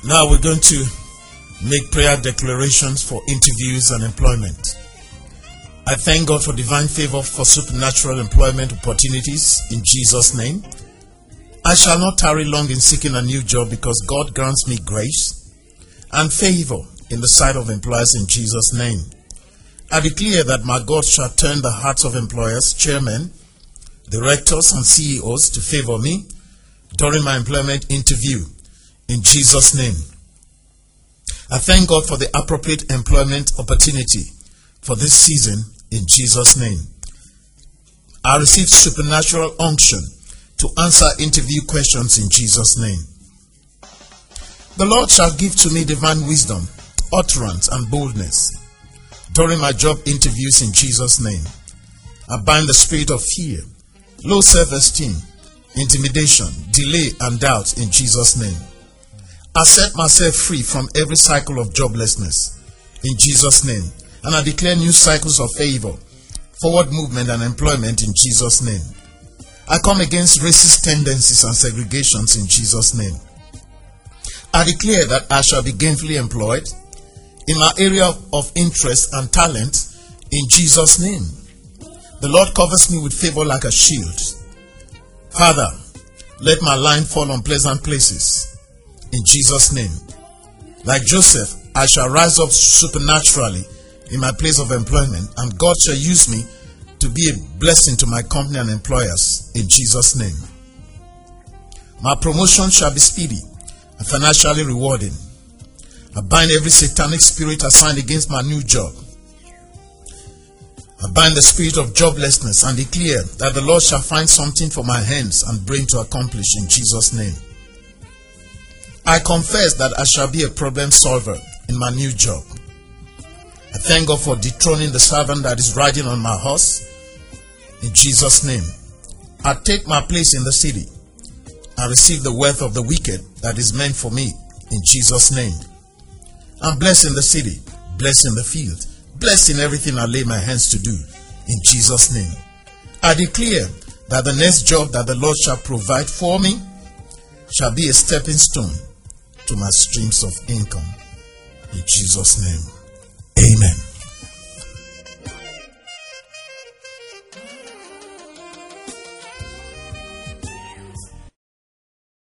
Now we're going to make prayer declarations for interviews and employment. I thank God for divine favor for supernatural employment opportunities in Jesus' name. I shall not tarry long in seeking a new job because God grants me grace and favor in the sight of employers in Jesus' name. I declare that my God shall turn the hearts of employers, chairmen, directors, and CEOs to favor me during my employment interview in Jesus' name. I thank God for the appropriate employment opportunity for this season in Jesus' name. I receive supernatural unction to answer interview questions in Jesus' name. The Lord shall give to me divine wisdom, utterance, and boldness during my job interviews in Jesus' name. I bind the spirit of fear, low self-esteem, intimidation, delay, and doubt in Jesus' name. I set myself free from every cycle of joblessness in Jesus' name, and I declare new cycles of favor, forward movement, and employment in Jesus' name. I come against racist tendencies and segregations in Jesus' name. I declare that I shall be gainfully employed in my area of interest and talent in Jesus' name. The Lord covers me with favor like a shield. Father, let my line fall on pleasant places in Jesus' name. Like Joseph, I shall rise up supernaturally in my place of employment, and God shall use me to be a blessing to my company and employers in Jesus' name. My promotion shall be speedy and financially rewarding. I bind every satanic spirit assigned against my new job. I bind the spirit of joblessness and declare that the Lord shall find something for my hands and brain to accomplish in Jesus' name. I confess that I shall be a problem solver in my new job. I thank God for dethroning the servant that is riding on my horse in Jesus' name. I take my place in the city and receive the wealth of the wicked that is meant for me in Jesus' name. I'm blessed in the city, blessed in the field, blessed in everything I lay my hands to do in Jesus' name. I declare that the next job that the Lord shall provide for me shall be a stepping stone to my streams of income in Jesus' name. Amen.